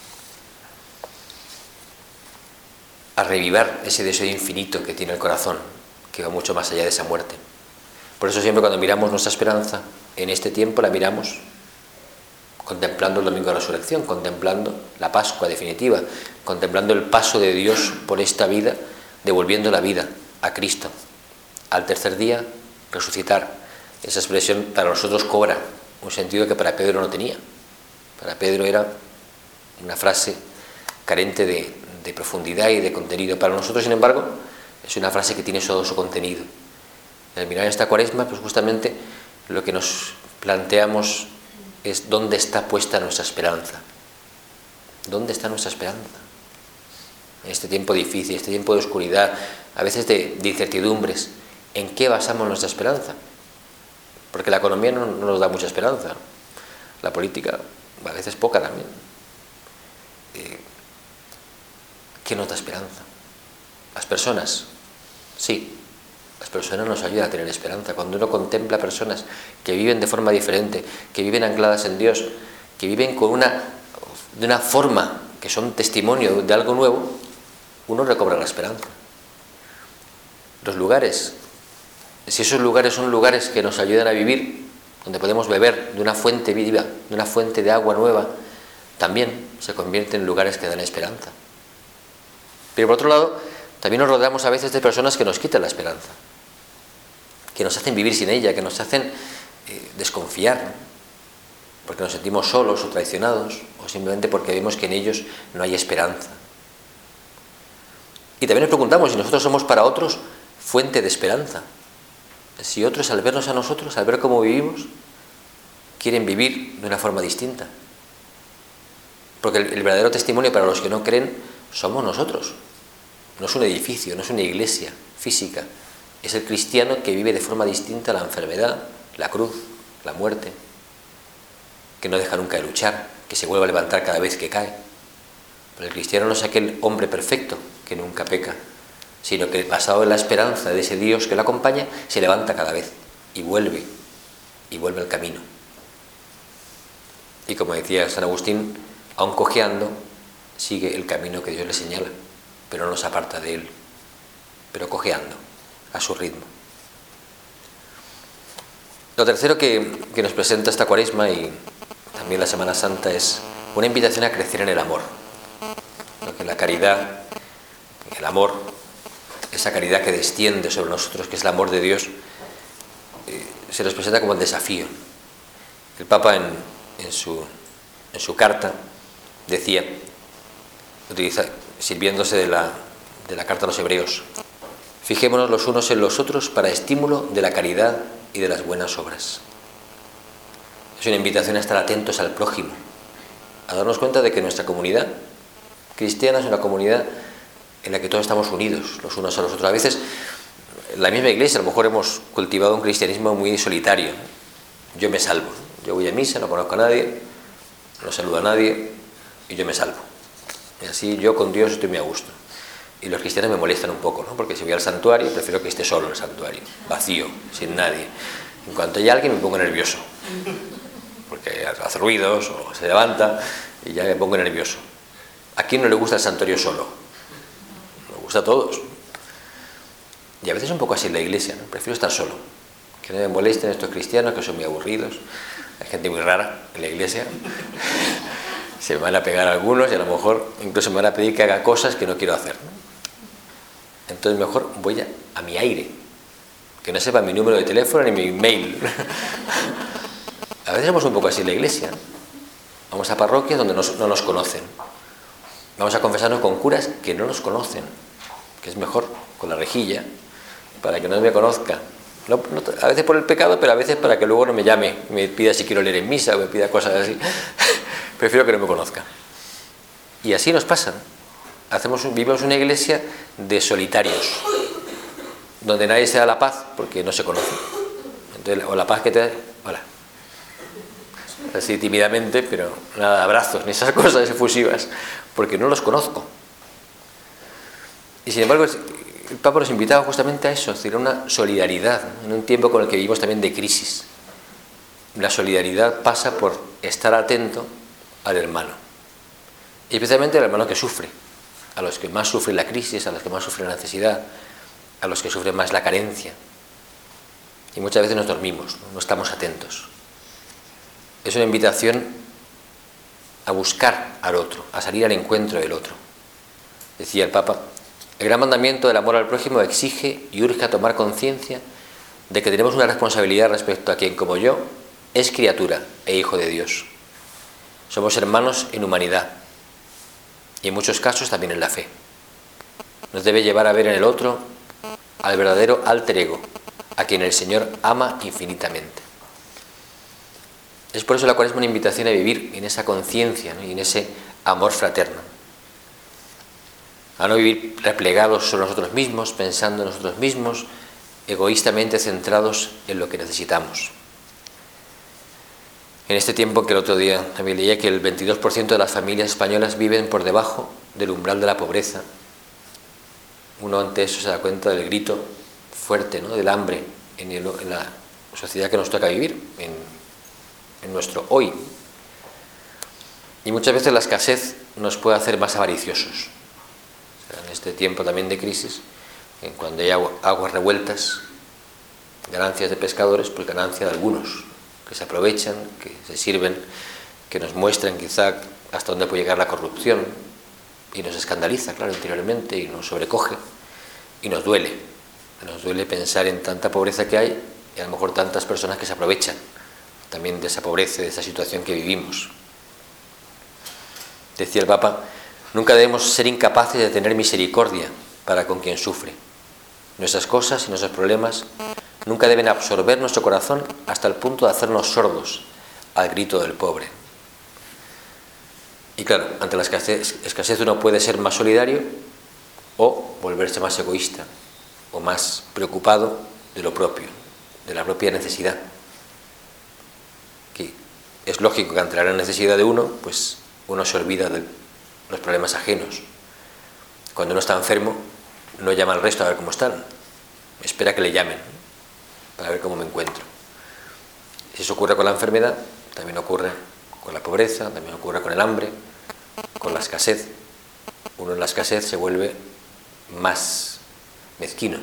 a revivar ese deseo infinito que tiene el corazón, que va mucho más allá de esa muerte. Por eso siempre cuando miramos nuestra esperanza en este tiempo, la miramos contemplando el domingo de resurrección, contemplando la Pascua definitiva, contemplando el paso de Dios por esta vida, devolviendo la vida a Cristo. Al tercer día, resucitar. Esa expresión para nosotros cobra un sentido que para Pedro no tenía. Para Pedro era una frase carente de, de profundidad y de contenido. Para nosotros, sin embargo, es una frase que tiene todo su contenido. Al mirar esta Cuaresma, pues justamente lo que nos planteamos es dónde está puesta nuestra esperanza. ¿Dónde está nuestra esperanza? En este tiempo difícil, este tiempo de oscuridad, a veces de, de incertidumbres, ¿en qué basamos nuestra esperanza? Porque la economía no, no nos da mucha esperanza. La política, a veces poca también. Eh, ¿Qué nos da esperanza? Las personas, sí. Las personas nos ayudan a tener esperanza. Cuando uno contempla personas que viven de forma diferente, que viven ancladas en Dios, que viven con una, de una forma que son testimonio de algo nuevo, uno recobra la esperanza. Los lugares, si esos lugares son lugares que nos ayudan a vivir, donde podemos beber de una fuente viva, de una fuente de agua nueva, también se convierten en lugares que dan esperanza. Pero por otro lado, también nos rodeamos a veces de personas que nos quitan la esperanza, que nos hacen vivir sin ella, que nos hacen eh, desconfiar, ¿no? Porque nos sentimos solos o traicionados, o simplemente porque vemos que en ellos no hay esperanza. Y también nos preguntamos si nosotros somos para otros fuente de esperanza. Si otros, al vernos a nosotros, al ver cómo vivimos, quieren vivir de una forma distinta. Porque el, el verdadero testimonio para los que no creen somos nosotros. No es un edificio, no es una iglesia física. Es el cristiano que vive de forma distinta la enfermedad, la cruz, la muerte, que no deja nunca de luchar, que se vuelve a levantar cada vez que cae. Pero el cristiano no es aquel hombre perfecto que nunca peca, sino que basado en la esperanza de ese Dios que lo acompaña, se levanta cada vez y vuelve, y vuelve al camino. Y como decía San Agustín, aun cojeando, sigue el camino que Dios le señala, pero no nos aparta de él, pero cojeando a su ritmo. Lo tercero que, que nos presenta esta Cuaresma y también la Semana Santa es una invitación a crecer en el amor. Porque la caridad, el amor, esa caridad que desciende sobre nosotros, que es el amor de Dios, eh, se nos presenta como el desafío. El Papa en, en, su, en su carta decía, utiliza, sirviéndose de la, de la carta a los hebreos: fijémonos los unos en los otros para estímulo de la caridad y de las buenas obras. Es una invitación a estar atentos al prójimo, a darnos cuenta de que nuestra comunidad cristiana es una comunidad en la que todos estamos unidos los unos a los otros. A veces, en la misma iglesia, a lo mejor hemos cultivado un cristianismo muy solitario. Yo me salvo, yo voy a misa, no conozco a nadie, no saludo a nadie y yo me salvo. Y así yo con Dios estoy muy a gusto. Y los cristianos me molestan un poco, ¿no? Porque si voy al santuario, prefiero que esté solo el santuario, vacío, sin nadie. En cuanto hay alguien, me pongo nervioso, porque hace ruidos o se levanta y ya me pongo nervioso. ¿A quién no le gusta el santuario solo? Nos gusta a todos. Y a veces es un poco así en la iglesia, ¿no? Prefiero estar solo, que no me molesten estos cristianos que son muy aburridos. Hay gente muy rara en la iglesia. Se me van a pegar algunos y a lo mejor incluso me van a pedir que haga cosas que no quiero hacer, ¿no? Entonces mejor voy a, a mi aire, que no sepa mi número de teléfono ni mi email. A veces somos un poco así en la iglesia. Vamos a parroquias donde nos, no nos conocen. Vamos a confesarnos con curas que no nos conocen, que es mejor con la rejilla, para que no me conozca. No, no, a veces por el pecado, pero a veces para que luego no me llame, me pida si quiero leer en misa o me pida cosas así. Prefiero que no me conozca. Y así nos pasa, ¿no? Hacemos, vivimos una iglesia de solitarios, donde nadie se da la paz porque no se conoce. Entonces, o la paz que te da, hola, así tímidamente, pero nada de abrazos ni esas cosas efusivas, porque no los conozco. Y sin embargo, el Papa nos invitaba justamente a eso, es decir, a una solidaridad, ¿no? En un tiempo con el que vivimos también de crisis. La solidaridad pasa por estar atento al hermano, y especialmente al hermano que sufre, a los que más sufren la crisis, a los que más sufren la necesidad, a los que sufren más la carencia. Y muchas veces nos dormimos, no, no estamos atentos. Es una invitación a buscar al otro, a salir al encuentro del otro. Decía el Papa, el gran mandamiento del amor al prójimo exige y urge a tomar conciencia de que tenemos una responsabilidad respecto a quien, como yo, es criatura e hijo de Dios. Somos hermanos en humanidad y en muchos casos también en la fe. Nos debe llevar a ver en el otro al verdadero alter ego, a quien el Señor ama infinitamente. Es por eso la Cuaresma una invitación a vivir en esa conciencia, ¿no? Y en ese amor fraterno. A no vivir replegados sobre nosotros mismos, pensando en nosotros mismos, egoístamente centrados en lo que necesitamos. En este tiempo, que el otro día también leía que el veintidós por ciento de las familias españolas viven por debajo del umbral de la pobreza, uno ante eso se da cuenta del grito fuerte, ¿no? Del hambre en, el, en la sociedad que nos toca vivir, en, en nuestro hoy. Y muchas veces la escasez nos puede hacer más avariciosos. O sea, en este tiempo también de crisis, en cuando hay agua, aguas revueltas, ganancias de pescadores, pues ganancia de algunos, que se aprovechan, que se sirven, que nos muestran quizá hasta dónde puede llegar la corrupción, y nos escandaliza, claro, interiormente, y nos sobrecoge, y nos duele. Nos duele pensar en tanta pobreza que hay, y a lo mejor tantas personas que se aprovechan también de esa pobreza, de esa situación que vivimos. Decía el Papa, nunca debemos ser incapaces de tener misericordia para con quien sufre. Nuestras cosas y nuestros problemas nunca deben absorber nuestro corazón hasta el punto de hacernos sordos al grito del pobre. Y claro, ante la escasez, escasez uno puede ser más solidario o volverse más egoísta o más preocupado de lo propio, de la propia necesidad. Que es lógico que ante la gran necesidad de uno, pues uno se olvida de los problemas ajenos. Cuando uno está enfermo, no llama al resto a ver cómo están, espera que le llamen para ver cómo me encuentro. Si eso ocurre con la enfermedad, también ocurre con la pobreza, también ocurre con el hambre, con la escasez. Uno en la escasez se vuelve más mezquino.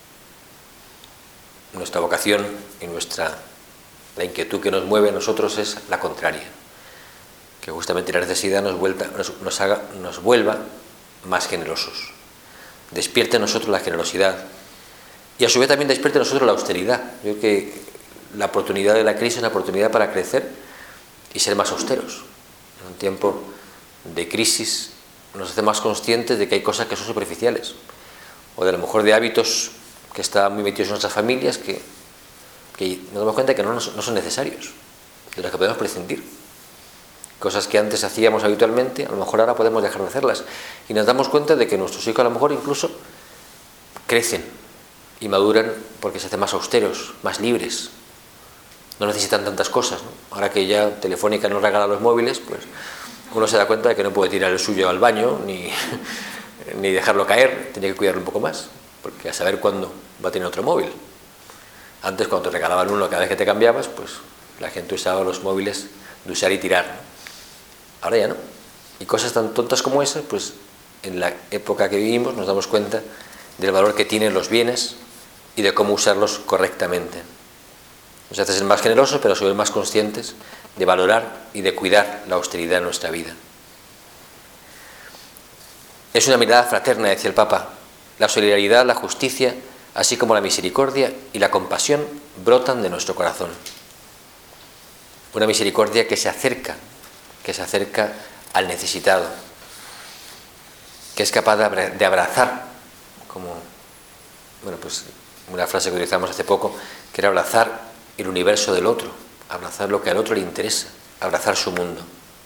Nuestra vocación y nuestra, la inquietud que nos mueve a nosotros es la contraria, que justamente la necesidad nos, vuelta, nos, nos, haga, nos vuelva más generosos, despierte en nosotros la generosidad y a su vez también despierte en nosotros la austeridad. Yo creo que la oportunidad de la crisis es una oportunidad para crecer y ser más austeros. En un tiempo de crisis nos hace más conscientes de que hay cosas que son superficiales, o de a lo mejor de hábitos que están muy metidos en nuestras familias que, que nos damos cuenta que no, no son necesarios, de los que podemos prescindir. Cosas que antes hacíamos habitualmente, a lo mejor ahora podemos dejar de hacerlas. Y nos damos cuenta de que nuestros hijos a lo mejor incluso crecen y maduran porque se hacen más austeros, más libres. No necesitan tantas cosas, ¿no? Ahora que ya Telefónica nos regala los móviles, pues uno se da cuenta de que no puede tirar el suyo al baño ni, ni dejarlo caer, tiene que cuidarlo un poco más, porque a saber cuándo va a tener otro móvil. Antes, cuando te regalaban uno cada vez que te cambiabas, pues la gente usaba los móviles de usar y tirar, ¿no? Ahora ya no. Y cosas tan tontas como esas, pues en la época que vivimos nos damos cuenta del valor que tienen los bienes y de cómo usarlos correctamente. Nos hace ser más generosos, pero a su vez más conscientes de valorar y de cuidar la austeridad en nuestra vida. Es una mirada fraterna, decía el Papa. La solidaridad, la justicia, así como la misericordia y la compasión brotan de nuestro corazón. Una misericordia que se acerca, que se acerca al necesitado, que es capaz de abrazar, como, bueno, pues una frase que utilizamos hace poco, que era abrazar el universo del otro, abrazar lo que al otro le interesa, abrazar su mundo.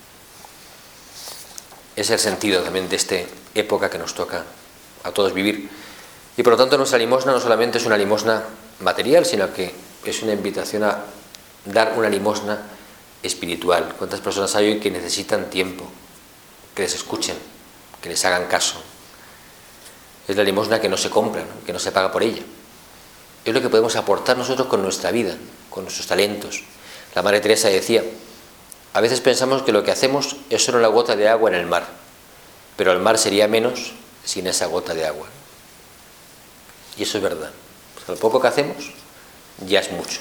Es el sentido también de esta época que nos toca a todos vivir. Y por lo tanto nuestra limosna no solamente es una limosna material, sino que es una invitación a dar una limosna espiritual. ¿Cuántas personas hay hoy que necesitan tiempo, que les escuchen, que les hagan caso? Es la limosna que no se compra, ¿no? Que no se paga por ella. Es lo que podemos aportar nosotros con nuestra vida, con nuestros talentos. La Madre Teresa decía, a veces pensamos que lo que hacemos es solo la gota de agua en el mar, pero el mar sería menos sin esa gota de agua. Y eso es verdad. O sea, lo poco que hacemos ya es mucho.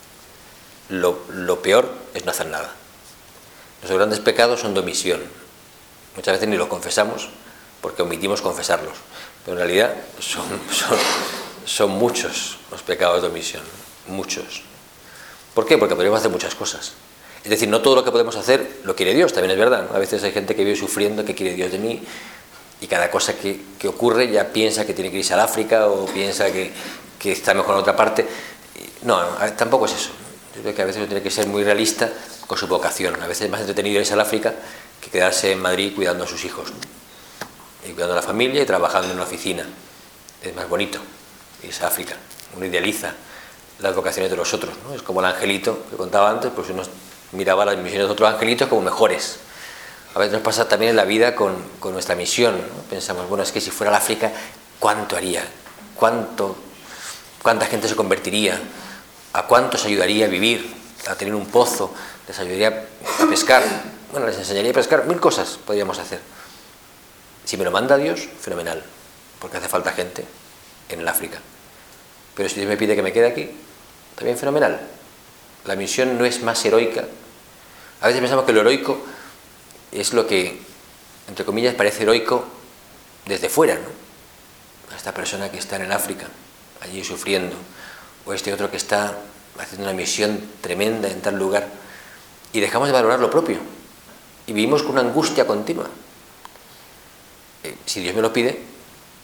Lo, lo peor es no hacer nada. Nuestros grandes pecados son de omisión. Muchas veces ni los confesamos porque omitimos confesarlos. Pero en realidad son, son, son muchos los pecados de omisión. Muchos. ¿Por qué? Porque podemos hacer muchas cosas. Es decir, no todo lo que podemos hacer lo quiere Dios, también es verdad, ¿no? A veces hay gente que vive sufriendo, que quiere Dios de mí, y cada cosa que, que ocurre ya piensa que tiene que irse al África o piensa que, que está mejor en otra parte. No, no, tampoco es eso. Yo creo que a veces uno tiene que ser muy realista con su vocación. A veces es más entretenido irse al África que quedarse en Madrid cuidando a sus hijos, ¿no? Y cuidando a la familia y trabajando en una oficina. Es más bonito irse a África. Uno idealiza las vocaciones de los otros, ¿no? Es como el angelito que contaba antes, pues uno miraba las misiones de otros angelitos como mejores. A veces nos pasa también en la vida con, con nuestra misión, ¿no? Pensamos, bueno, es que si fuera al África, ¿cuánto haría? ¿Cuánto, ¿Cuánta gente se convertiría? ¿A cuántos ayudaría a vivir? A tener un pozo, les ayudaría a pescar. Bueno, les enseñaría a pescar, mil cosas podríamos hacer. Si me lo manda Dios, fenomenal, porque hace falta gente en el África. Pero si Dios me pide que me quede aquí, también fenomenal. La misión no es más heroica. A veces pensamos que lo heroico es lo que, entre comillas, parece heroico desde fuera, ¿no? A esta persona que está en el África, allí sufriendo, o este otro que está haciendo una misión tremenda en tal lugar, y dejamos de valorar lo propio, y vivimos con una angustia continua. Eh, si Dios me lo pide,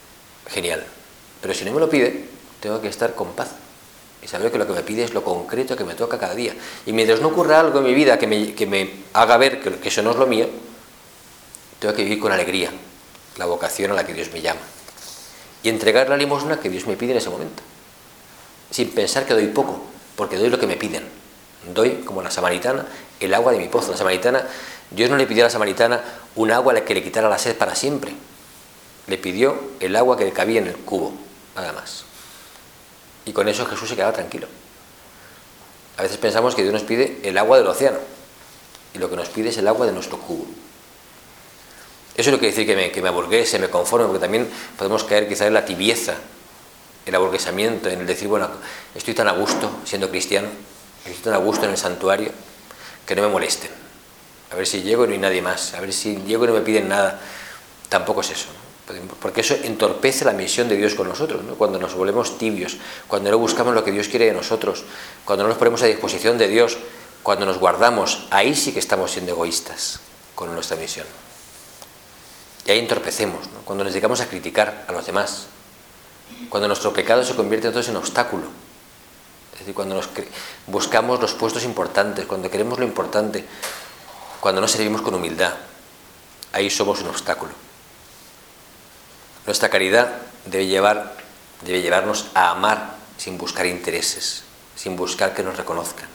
genial. Pero si no me lo pide, tengo que estar con paz y saber que lo que me pide es lo concreto que me toca cada día. Y mientras no ocurra algo en mi vida que me, que me haga ver que, que eso no es lo mío, tengo que vivir con alegría la vocación a la que Dios me llama y entregar la limosna que Dios me pide en ese momento, sin pensar que doy poco, porque doy lo que me piden. Doy, como la samaritana, el agua de mi pozo. La samaritana, Dios no le pidió a la samaritana un agua que le quitara la sed para siempre. Le pidió el agua que le cabía en el cubo, nada más. Y con eso Jesús se quedaba tranquilo. A veces pensamos que Dios nos pide el agua del océano, y lo que nos pide es el agua de nuestro cubo. Eso no quiere decir que me, que me aburguese, me conforme, porque también podemos caer quizás en la tibieza, el aburguesamiento, en el decir, bueno, estoy tan a gusto siendo cristiano, estoy tan a gusto en el santuario, que no me molesten. A ver si llego y no hay nadie más, a ver si llego y no me piden nada. Tampoco es eso, ¿no? Porque eso entorpece la misión de Dios con nosotros, ¿no? Cuando nos volvemos tibios, cuando no buscamos lo que Dios quiere de nosotros, cuando no nos ponemos a disposición de Dios, cuando nos guardamos, ahí sí que estamos siendo egoístas con nuestra misión. Y ahí entorpecemos, ¿no? Cuando nos dedicamos a criticar a los demás, cuando nuestro pecado se convierte entonces en obstáculo, es decir, cuando nos buscamos los puestos importantes, cuando queremos lo importante, cuando no servimos con humildad, ahí somos un obstáculo. Nuestra caridad debe, llevar, debe llevarnos a amar sin buscar intereses, sin buscar que nos reconozcan.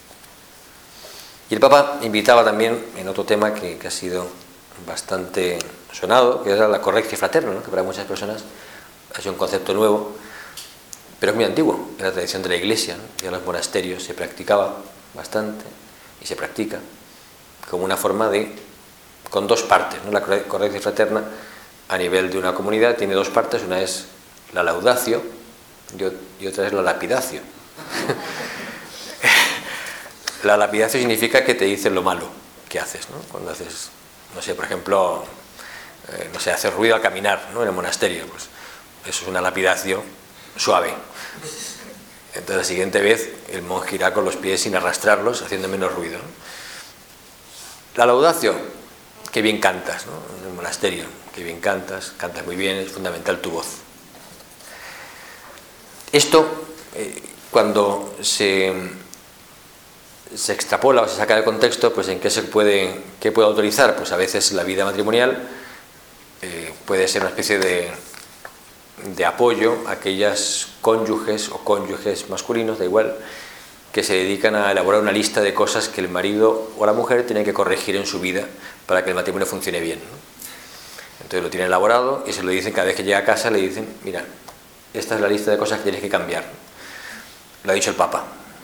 Y el Papa invitaba también en otro tema que, que ha sido bastante sonado, que era la correctio fraterna, ¿no? Que para muchas personas ha sido un concepto nuevo, pero es muy antiguo, en la tradición de la Iglesia, ¿no? Ya en los monasterios se practicaba bastante y se practica como una forma de, con dos partes, ¿no? La correctio fraterna a nivel de una comunidad tiene dos partes, una es la laudatio y otra es la lapidatio. La lapidatio significa que te dicen lo malo que haces, ¿no? Cuando haces, no sé, por ejemplo, eh, no sé, hacer ruido al caminar, ¿no? En el monasterio, pues eso es una lapidación suave. Entonces la siguiente vez el monje irá con los pies sin arrastrarlos, haciendo menos ruido, ¿no? La laudatio, que bien cantas, ¿no? En el monasterio, que bien cantas, cantas muy bien, es fundamental tu voz. Esto, eh, cuando se, se extrapola o se saca del contexto, pues ¿en qué se puede, qué puede autorizar? Pues a veces la vida matrimonial eh, puede ser una especie de, de apoyo a aquellas cónyuges o cónyuges masculinos, da igual, que se dedican a elaborar una lista de cosas que el marido o la mujer tienen que corregir en su vida para que el matrimonio funcione bien, ¿no? Entonces lo tienen elaborado y se lo dicen cada vez que llega a casa, le dicen, mira, esta es la lista de cosas que tienes que cambiar. Lo ha dicho el Papa.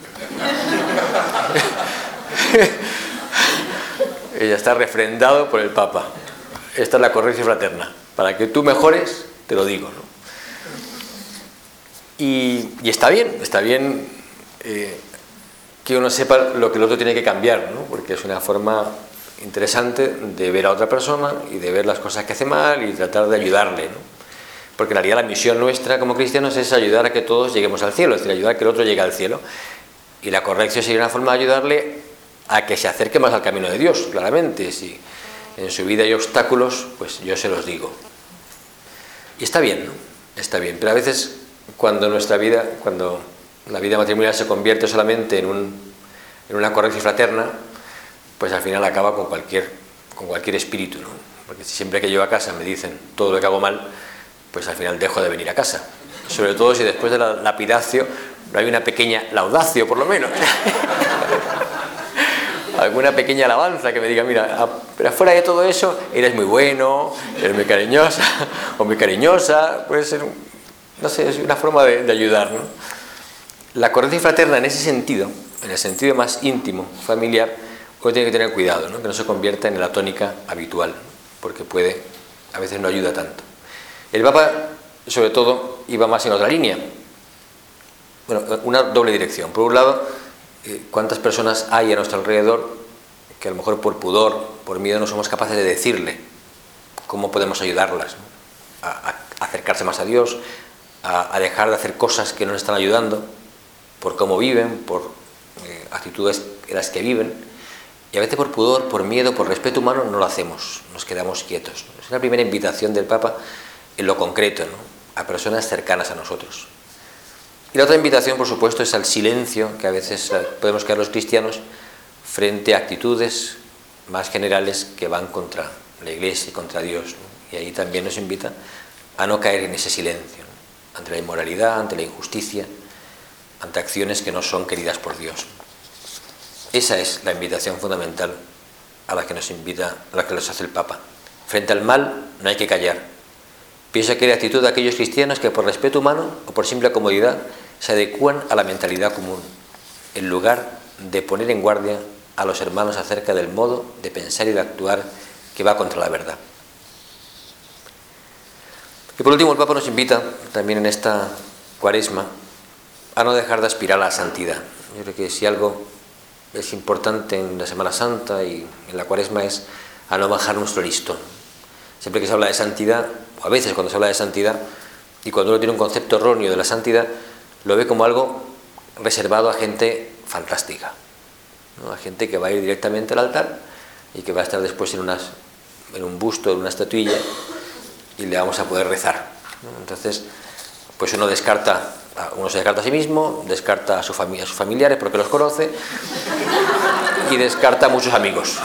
Ella está refrendado por el Papa. Esta es la correctio fraterna. Para que tú mejores, te lo digo, ¿no? Y, y está bien, está bien eh, que uno sepa lo que el otro tiene que cambiar, ¿no? Porque es una forma interesante de ver a otra persona y de ver las cosas que hace mal y tratar de ayudarle, ¿no? Porque en realidad la misión nuestra como cristianos es ayudar a que todos lleguemos al cielo, es decir, ayudar a que el otro llegue al cielo. Y la corrección sería una forma de ayudarle a que se acerque más al camino de Dios, claramente. Si en su vida hay obstáculos, pues yo se los digo. Y está bien, ¿no? Está bien, pero a veces cuando nuestra vida, cuando la vida matrimonial se convierte solamente en, un, en una corrección fraterna, pues al final acaba con cualquier, con cualquier espíritu, ¿no? Porque si siempre que llego a casa me dicen todo lo que hago mal, pues al final dejo de venir a casa. Sobre todo si después de la lapidacio no hay una pequeña laudacio, por lo menos. Alguna pequeña alabanza que me diga, mira, pero fuera de todo eso, eres muy bueno, eres muy cariñosa, o muy cariñosa, puede ser, no sé, es una forma de, de ayudar, ¿no? La corrección fraterna en ese sentido, en el sentido más íntimo, familiar, uno tiene que tener cuidado, ¿no? Que no se convierta en la tónica habitual, ¿no? Porque puede, a veces no ayuda tanto. El Papa, sobre todo, iba más en otra línea. Bueno, una doble dirección. Por un lado, ¿cuántas personas hay a nuestro alrededor que a lo mejor por pudor, por miedo, no somos capaces de decirle cómo podemos ayudarlas, ¿no? a, a acercarse más a Dios, a, a dejar de hacer cosas que no nos están ayudando, por cómo viven, por eh, actitudes en las que viven, y a veces por pudor, por miedo, por respeto humano no lo hacemos, nos quedamos quietos, ¿no? Es la primera invitación del Papa en lo concreto, ¿no? a personas cercanas a nosotros. Y la otra invitación, por supuesto, es al silencio que a veces podemos caer los cristianos frente a actitudes más generales que van contra la Iglesia y contra Dios, ¿no? Y ahí también nos invita a no caer en ese silencio, ¿no? Ante la inmoralidad, ante la injusticia, ante acciones que no son queridas por Dios. Esa es la invitación fundamental a la que nos invita, a la que nos hace el Papa. Frente al mal no hay que callar. Piensa que la actitud de aquellos cristianos que por respeto humano o por simple comodidad se adecúan a la mentalidad común, en lugar de poner en guardia a los hermanos acerca del modo de pensar y de actuar que va contra la verdad. Y por último, el Papa nos invita también en esta Cuaresma a no dejar de aspirar a la santidad. Yo creo que si algo es importante en la Semana Santa y en la Cuaresma es a no bajar nuestro listón. Siempre que se habla de santidad, o a veces cuando se habla de santidad, y cuando uno tiene un concepto erróneo de la santidad, lo ve como algo reservado a gente fantástica, ¿no? A gente que va a ir directamente al altar y que va a estar después en, unas, en un busto, en una estatuilla, y le vamos a poder rezar, ¿no? Entonces, pues uno descarta, uno se descarta a sí mismo, descarta a, su familia, a sus familiares porque los conoce, y descarta a muchos amigos.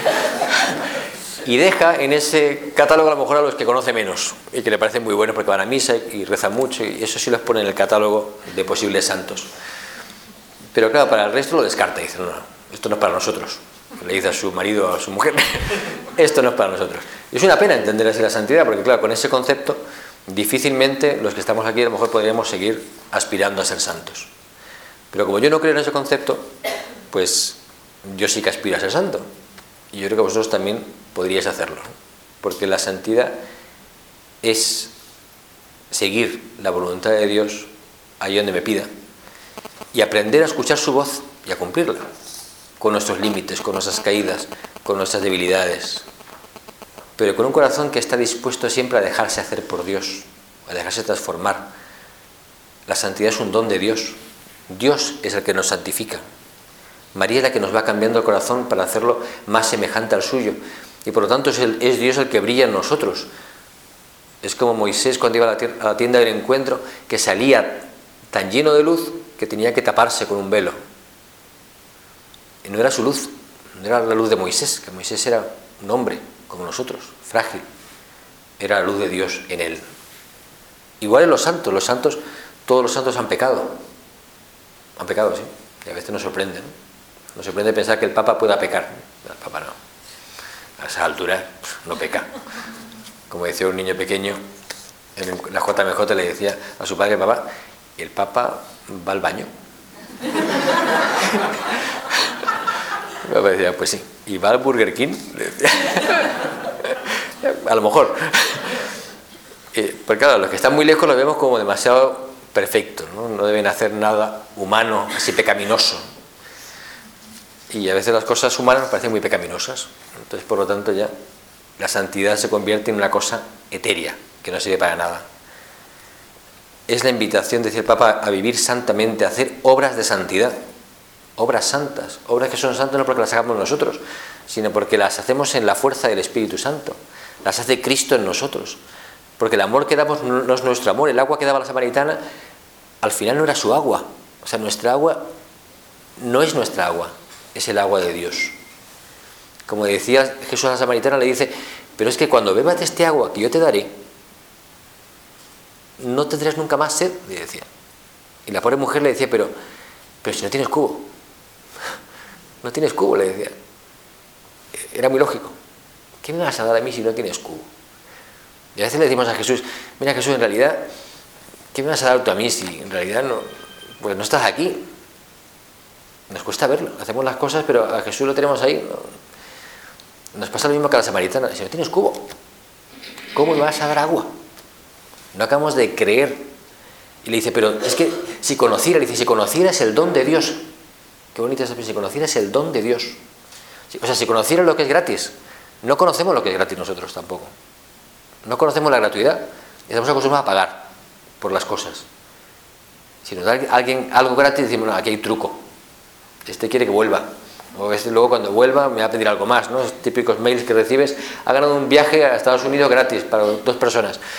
Y deja en ese catálogo a lo mejor a los que conoce menos y que le parecen muy buenos porque van a misa y rezan mucho, y eso sí los pone en el catálogo de posibles santos. Pero claro, para el resto lo descarta y dice, no, no, esto no es para nosotros. Le dice a su marido o a su mujer, esto no es para nosotros. Y es una pena entender así la santidad, porque claro, con ese concepto difícilmente los que estamos aquí a lo mejor podríamos seguir aspirando a ser santos. Pero como yo no creo en ese concepto, pues yo sí que aspiro a ser santo. Y yo creo que vosotros también podríais hacerlo, ¿no? Porque la santidad es seguir la voluntad de Dios ahí donde me pida y aprender a escuchar su voz y a cumplirla, con nuestros límites, con nuestras caídas, con nuestras debilidades, pero con un corazón que está dispuesto siempre a dejarse hacer por Dios, a dejarse transformar. La santidad es un don de Dios. Dios es el que nos santifica. María es la que nos va cambiando el corazón para hacerlo más semejante al suyo. Y por lo tanto es, el, es Dios el que brilla en nosotros. Es como Moisés cuando iba a la, a la tienda del encuentro, que salía tan lleno de luz que tenía que taparse con un velo. Y no era su luz, no era la luz de Moisés, que Moisés era un hombre como nosotros, frágil. Era la luz de Dios en él. Igual en los santos, los santos, todos los santos han pecado. Han pecado, sí. Y a veces nos sorprende, ¿no? Nos sorprende pensar que el Papa pueda pecar. El Papa no. A esa altura no peca. Como decía un niño pequeño, en la J M J le decía a su padre, papá, el Papa va al baño. El Papa decía, pues sí. ¿Y va al Burger King? Le decía. A lo mejor. Eh, porque claro, los que están muy lejos los vemos como demasiado perfectos, ¿no? No deben hacer nada humano, así pecaminoso. Y a veces las cosas humanas nos parecen muy pecaminosas. Entonces, por lo tanto, ya la santidad se convierte en una cosa etérea, que no sirve para nada. Es la invitación, decía el Papa, a vivir santamente, a hacer obras de santidad. Obras santas. Obras que son santas no porque las hagamos nosotros, sino porque las hacemos en la fuerza del Espíritu Santo. Las hace Cristo en nosotros. Porque el amor que damos no es nuestro amor. El agua que daba la samaritana, al final no era su agua. O sea, nuestra agua no es nuestra agua, es el agua de Dios. Como decía Jesús a la samaritana, le dice, pero es que cuando bebas de este agua que yo te daré, no tendrás nunca más sed, le decía. Y la pobre mujer le decía, pero, pero si no tienes cubo. No tienes cubo, le decía. Era muy lógico. ¿Qué me vas a dar a mí si no tienes cubo? Y a veces le decimos a Jesús, mira Jesús, en realidad, ¿qué me vas a dar tú a mí si en realidad no, pues no estás aquí? Nos cuesta verlo, hacemos las cosas, pero a Jesús lo tenemos ahí. No. Nos pasa lo mismo que a la samaritana, si no tienes cubo, ¿cómo me vas a dar agua? No acabamos de creer. Y le dice, pero es que si conociera, le dice, si conocieras el don de Dios, qué bonita esa expresión, si conocieras el don de Dios. O sea, si conocieras lo que es gratis, no conocemos lo que es gratis nosotros tampoco. No conocemos la gratuidad y estamos acostumbrados a pagar por las cosas. Si nos da alguien algo gratis, decimos, no, aquí hay truco. Este quiere que vuelva. O este luego cuando vuelva me va a pedir algo más, ¿no? Los típicos mails que recibes, ha ganado un viaje a Estados Unidos gratis para dos personas.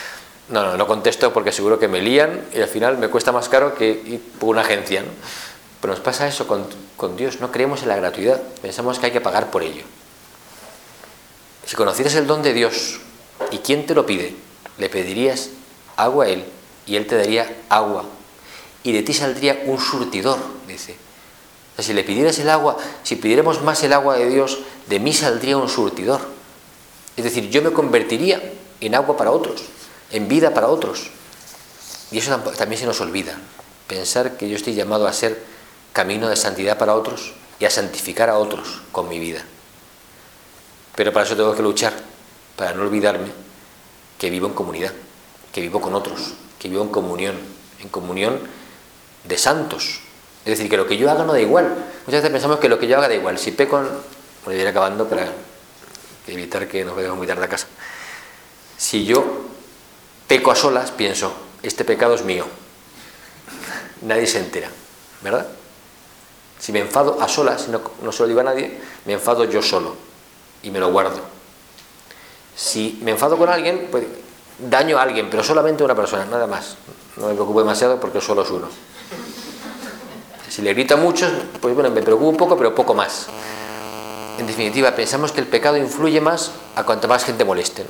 No, no, no contesto porque seguro que me lían y al final me cuesta más caro que ir por una agencia, ¿no? Pero nos pasa eso con, con Dios, no creemos en la gratuidad, pensamos que hay que pagar por ello. Si conocieras el don de Dios y quién te lo pide, le pedirías agua a Él y Él te daría agua y de ti saldría un surtidor, dice. O sea, si le pidieras el agua, si pidiéramos más el agua de Dios, de mí saldría un surtidor. Es decir, yo me convertiría en agua para otros, en vida para otros. Y eso también se nos olvida, pensar que yo estoy llamado a ser camino de santidad para otros y a santificar a otros con mi vida. Pero para eso tengo que luchar, para no olvidarme que vivo en comunidad, que vivo con otros, que vivo en comunión, en comunión de santos. Es decir, que lo que yo haga no da igual. Muchas veces pensamos que lo que yo haga da igual. Si peco, bueno, iré acabando para evitar que nos vayamos muy tarde a casa. Si yo peco a solas, pienso, este pecado es mío. Nadie se entera, ¿verdad? Si me enfado a solas, no, no se lo digo a nadie, me enfado yo solo y me lo guardo. Si me enfado con alguien, pues daño a alguien, pero solamente a una persona, nada más. No me preocupo demasiado porque solo es uno. Si le grito a muchos, pues bueno, me preocupo un poco, pero poco más. En definitiva, pensamos que el pecado influye más a cuanta más gente moleste, ¿no?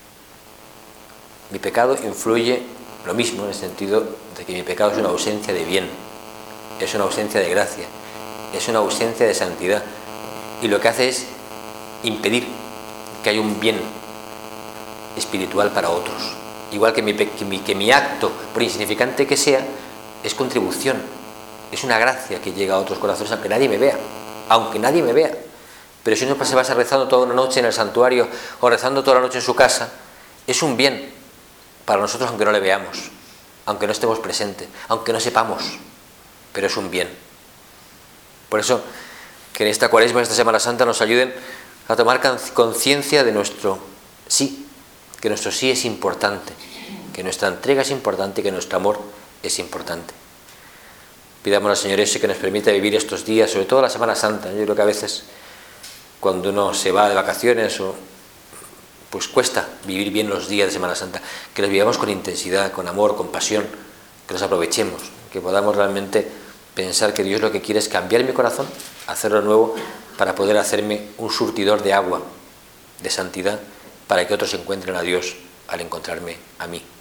Mi pecado influye lo mismo, en el sentido de que mi pecado es una ausencia de bien, es una ausencia de gracia, es una ausencia de santidad. Y lo que hace es impedir que haya un bien espiritual para otros. Igual que mi, que mi, que mi acto, por insignificante que sea, es contribución, es una gracia que llega a otros corazones, aunque nadie me vea, aunque nadie me vea. Pero si uno se pasa rezando toda una noche en el santuario o rezando toda la noche en su casa, es un bien para nosotros aunque no le veamos, aunque no estemos presentes, aunque no sepamos, pero es un bien. Por eso, que en esta Cuaresma, en esta Semana Santa, nos ayuden a tomar conciencia de nuestro sí, que nuestro sí es importante, que nuestra entrega es importante y que nuestro amor es importante. Pidamos al Señor ese que nos permita vivir estos días, sobre todo la Semana Santa. Yo creo que a veces, cuando uno se va de vacaciones, o, pues cuesta vivir bien los días de Semana Santa, que los vivamos con intensidad, con amor, con pasión, que los aprovechemos, que podamos realmente pensar que Dios lo que quiere es cambiar mi corazón, hacerlo nuevo, para poder hacerme un surtidor de agua, de santidad, para que otros encuentren a Dios al encontrarme a mí.